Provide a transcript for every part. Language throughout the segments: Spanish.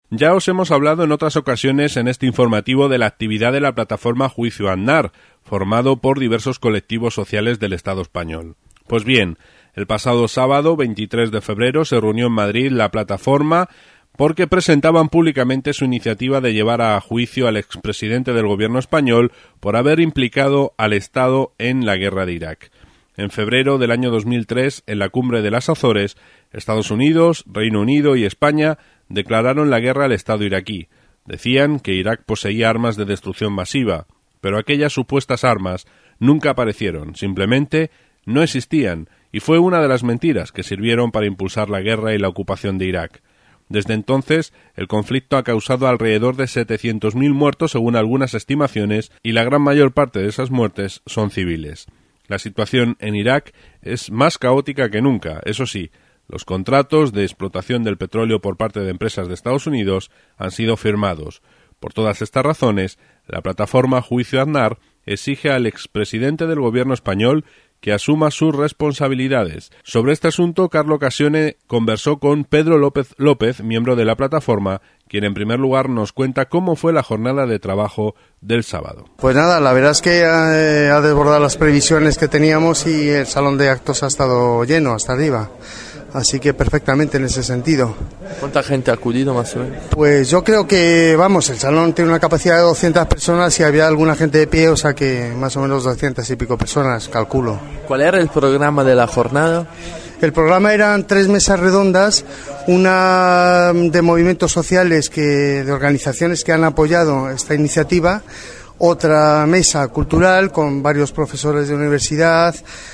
Ya os hemos hablado en otras ocasiones en este informativo de la actividad de la plataforma Juicio Aznar, formado por diversos colectivos sociales del Estado español. Pues bien, el pasado sábado, 23 de febrero, se reunió en Madrid la plataforma porque presentaban públicamente su iniciativa de llevar a juicio al expresidente del gobierno español por haber implicado al Estado en la guerra de Irak. En febrero del año 2003, en la cumbre de las Azores, Estados Unidos, Reino Unido y España declararon la guerra al Estado iraquí. Decían que Irak poseía armas de destrucción masiva, pero aquellas supuestas armas nunca aparecieron, simplemente no existían, y fue una de las mentiras que sirvieron para impulsar la guerra y la ocupación de Irak. Desde entonces, el conflicto ha causado alrededor de 700.000 muertos según algunas estimaciones, y la gran mayor parte de esas muertes son civiles. La situación en Irak es más caótica que nunca, eso sí. Los contratos de explotación del petróleo por parte de empresas de Estados Unidos han sido firmados. Por todas estas razones, la plataforma Juicio Aznar exige al expresidente del gobierno español que asuma sus responsabilidades. Sobre este asunto, Carlo Occasione conversó con Pedro López, miembro de la plataforma, quien en primer lugar nos cuenta cómo fue la jornada de trabajo del sábado. Pues nada, la verdad es que ha desbordado las previsiones que teníamos y el salón de actos ha estado lleno hasta arriba. Así que perfectamente en ese sentido. ¿Cuánta gente ha acudido más o menos? Pues yo creo que, el salón tiene una capacidad de 200 personas y había alguna gente de pie, o sea que más o menos 200 y pico personas, calculo. ¿Cuál era el programa de la jornada? El programa eran 3 mesas redondas, una de movimientos sociales, de organizaciones que han apoyado esta iniciativa, otra mesa cultural con varios profesores de universidad,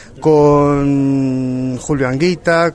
con Julio Anguita,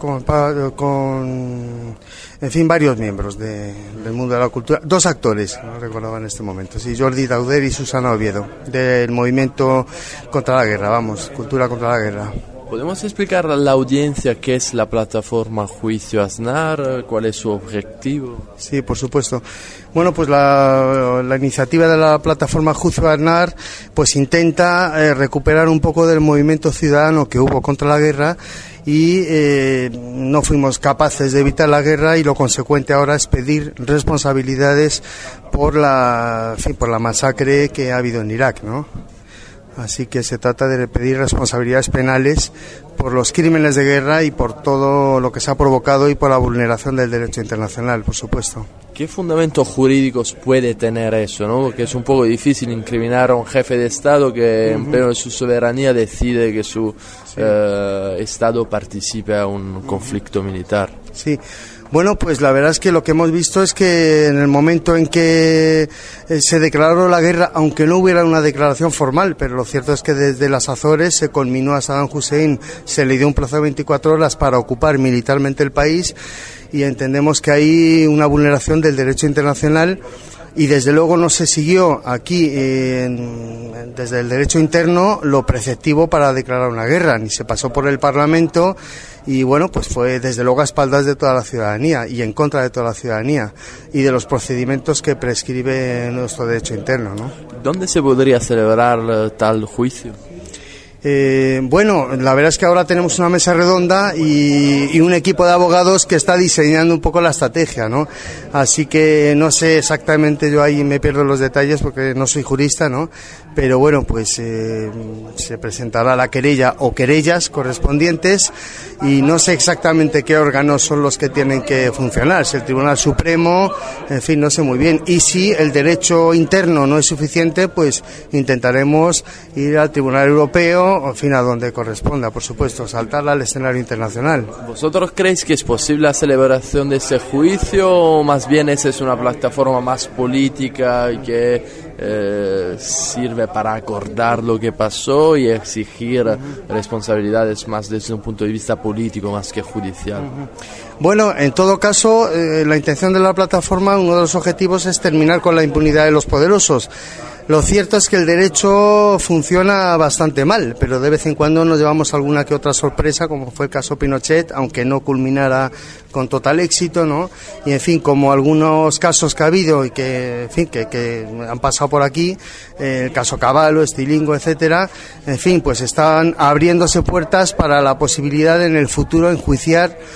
en fin, varios miembros del mundo de la cultura, 2 actores, no recordaba en este momento, sí, Jordi Dauder y Susana Oviedo, del movimiento contra la guerra, cultura contra la guerra. ¿Podemos explicar a la audiencia qué es la plataforma Juicio Aznar? ¿Cuál es su objetivo? Sí, por supuesto. Bueno, pues la iniciativa de la plataforma Juicio Aznar pues intenta recuperar un poco del movimiento ciudadano que hubo contra la guerra y no fuimos capaces de evitar la guerra y lo consecuente ahora es pedir responsabilidades por la masacre que ha habido en Irak, ¿no? Así que se trata de pedir responsabilidades penales por los crímenes de guerra y por todo lo que se ha provocado y por la vulneración del derecho internacional, por supuesto. ¿Qué fundamentos jurídicos puede tener eso, no? Porque es un poco difícil incriminar a un jefe de Estado que en pleno de su soberanía decide que su Estado participe a un conflicto militar. Sí. Bueno, pues la verdad es que lo que hemos visto es que en el momento en que se declaró la guerra, aunque no hubiera una declaración formal, pero lo cierto es que desde las Azores se conminó a Saddam Hussein, se le dio un plazo de 24 horas para ocupar militarmente el país y entendemos que hay una vulneración del derecho internacional y desde luego no se siguió aquí desde el derecho interno lo preceptivo para declarar una guerra, ni se pasó por el Parlamento y bueno, pues fue desde luego a espaldas de toda la ciudadanía y en contra de toda la ciudadanía y de los procedimientos que prescribe nuestro derecho interno, ¿no? ¿Dónde se podría celebrar tal juicio? Bueno, la verdad es que ahora tenemos una mesa redonda y un equipo de abogados que está diseñando un poco la estrategia, ¿no? Así que no sé exactamente, yo ahí me pierdo los detalles porque no soy jurista, ¿no? Pero bueno, pues se presentará la querella o querellas correspondientes y no sé exactamente qué órganos son los que tienen que funcionar, si el Tribunal Supremo, en fin, no sé muy bien. Y si el derecho interno no es suficiente, pues intentaremos ir al Tribunal Europeo, en fin, a donde corresponda, por supuesto, saltarla al escenario internacional. ¿Vosotros creéis que es posible la celebración de ese juicio o más bien esa es una plataforma más política y que sirve para acordar lo que pasó y exigir responsabilidades más desde un punto de vista político más que judicial? Bueno, en todo caso, la intención de la plataforma, uno de los objetivos es terminar con la impunidad de los poderosos. Lo cierto es que el derecho funciona bastante mal, pero de vez en cuando nos llevamos alguna que otra sorpresa, como fue el caso Pinochet, aunque no culminara con total éxito, ¿no? Y en fin, como algunos casos que ha habido y que, en fin, que han pasado por aquí, el caso Cavallo, Estilingo, etcétera, en fin, pues están abriéndose puertas para la posibilidad en el futuro enjuiciar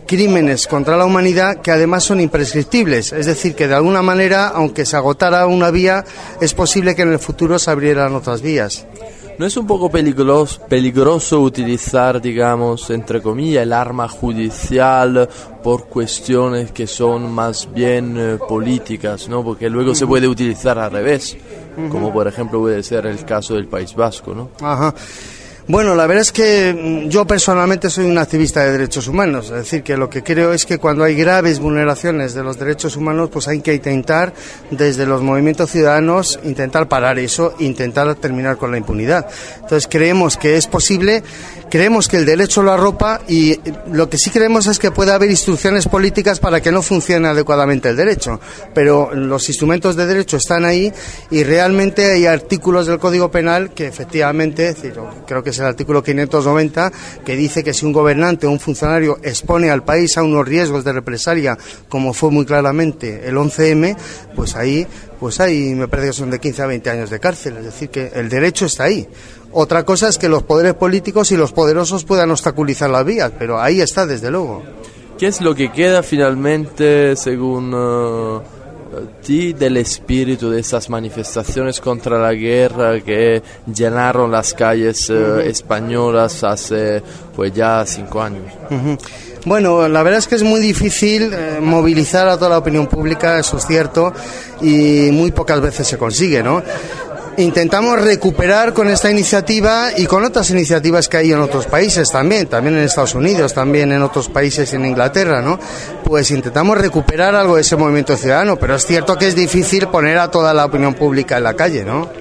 crímenes contra la humanidad que además son imprescriptibles. Es decir, que de alguna manera, aunque se agotara una vía, es posible que en el futuro se abrieran otras vías. ¿No es un poco peligroso utilizar, digamos, entre comillas, el arma judicial por cuestiones que son más bien políticas, ¿no? Porque luego se puede utilizar al revés, como por ejemplo puede ser el caso del País Vasco, ¿no? Ajá. Bueno, la verdad es que yo personalmente soy un activista de derechos humanos, es decir, que lo que creo es que cuando hay graves vulneraciones de los derechos humanos, pues hay que intentar, desde los movimientos ciudadanos, intentar parar eso, intentar terminar con la impunidad. Entonces creemos que es posible, creemos que el derecho lo arropa y lo que sí creemos es que puede haber instrucciones políticas para que no funcione adecuadamente el derecho, pero los instrumentos de derecho están ahí y realmente hay artículos del Código Penal que efectivamente, es decir, creo que es el artículo 590, que dice que si un gobernante o un funcionario expone al país a unos riesgos de represalia, como fue muy claramente el 11M, pues ahí me parece que son de 15 a 20 años de cárcel, es decir, que el derecho está ahí. Otra cosa es que los poderes políticos y los poderosos puedan obstaculizar las vías, pero ahí está desde luego. ¿Qué es lo que queda finalmente, según ti, del espíritu de esas manifestaciones contra la guerra que llenaron las calles españolas hace pues ya 5 años? Bueno, la verdad es que es muy difícil movilizar a toda la opinión pública, eso es cierto, y muy pocas veces se consigue, ¿no? Intentamos recuperar con esta iniciativa y con otras iniciativas que hay en otros países también en Estados Unidos, también en otros países, en Inglaterra, ¿no? Pues intentamos recuperar algo de ese movimiento ciudadano, pero es cierto que es difícil poner a toda la opinión pública en la calle, ¿no?